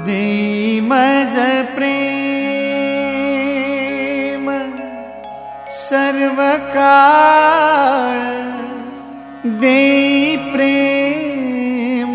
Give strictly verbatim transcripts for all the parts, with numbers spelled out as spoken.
देई मज प्रेम सर्व काळ, देई प्रेम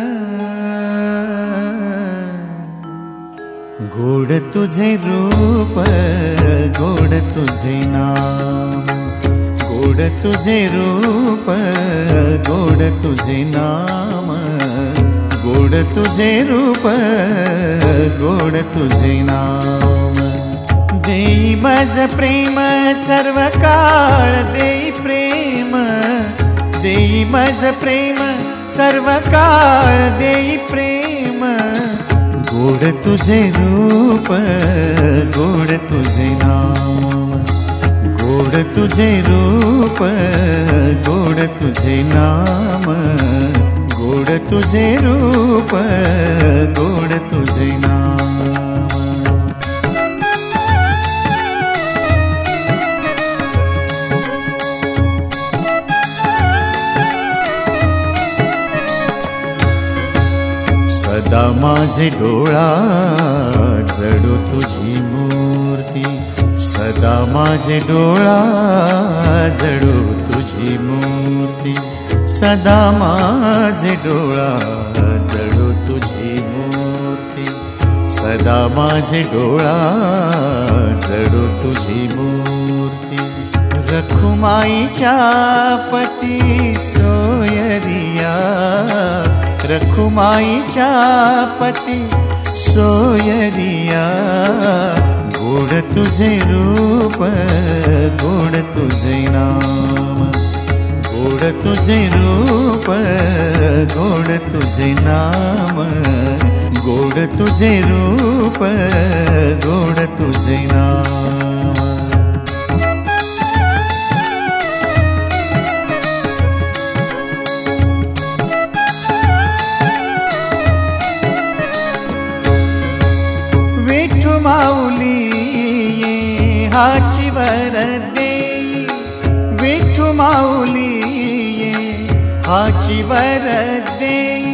गोड तुझे रूप, गोड तुझे नाम, गोड तुझे रूप, गोड तुझे नाम, गोड तुझे रूप, गोड तुझे नाम. देई मज प्रेम सर्व काळ, देई प्रेम, देई मज प्रेम सर्व काळ, देई प्रेम गोड तुझे रूप, गोड तुझे नाम, गोड तुझे रूप, गोड तुझे नाम, गोड तुझे रूप, गोड तुझे नाम. सदा माझे डोळा जडो तुझी मूर्ती, सदा माझे डोळा जडो तुझी मूर्ती, सदा माझे डोळा जडो तुझी मूर्ती, सदा माझे डोळा जडो तुझी मूर्ती. रखुमाईच्या पती सोयरिया, रखुमाईच्या पती सोयरिया गोड तुझे रूप, गोड तुझे नाम, गोड तुझे रूप, गोड तुझे नाम, गोड तुझे रूप, गोड तुझे नाम. माऊली ये हाची वर देई, विठू माऊली ये हाची वर देई.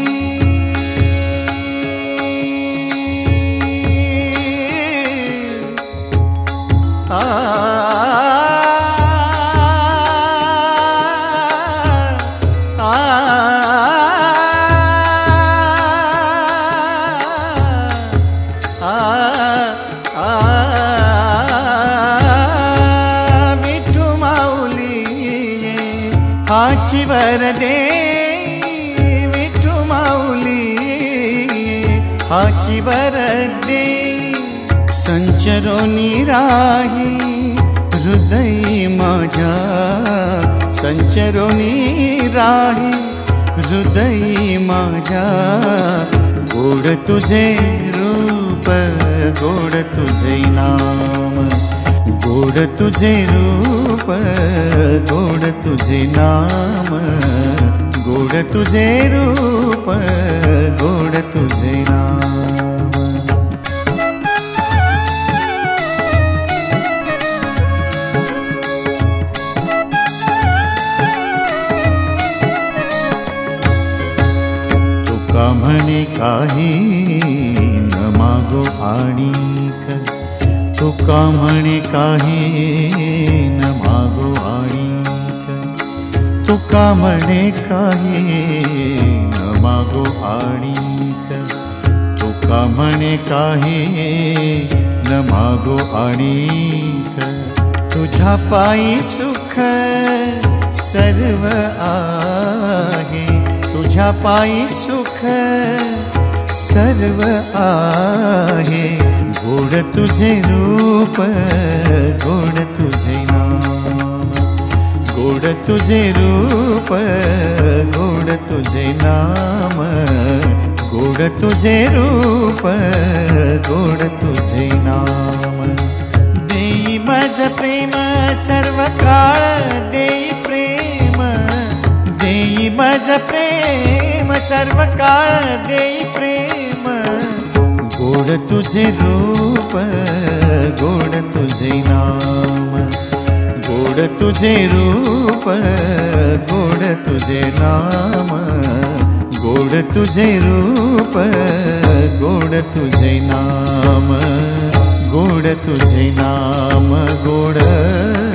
आ हाची वर दे, विठू माऊली हाची वर दे. संचरोनी राही हृदय माझ्या, संचरोनी राही हृदय माझ्या गोड तुझे रूप, गोड तुझे नाम, गोड तुझे रूप, गोड तुझे नाम, गोड तुझे रूप, गोड तुझे नाम. तुका म्हणे काही न मागो आणिक, तुका म्हणे काही न मागो आणिक, तुका म्हणे काही न मागो आणिक, तुका म्हणे काही न मागो आणिक. तुझ्या पायी सुख सर्व आहे, तुझ्या पायी सुख सर्व आहे गोड तुझे रूप, गोड तुझे नाम, गोड तुझे रूप, गोड तुझे नाम, गोड तुझे रूप, गोड तुझे नाम. देई मज प्रेम सर्व काळ, देई प्रेम, देई मज प्रेम सर्व काळ, देई प्रेम गोड तुझे रूप, गोड तुझे नाम, गोड तुझे रूप, गोड तुझे नाम, गोड तुझे रूप गोड तुझे नाम, गोड तुझे नाम, गोड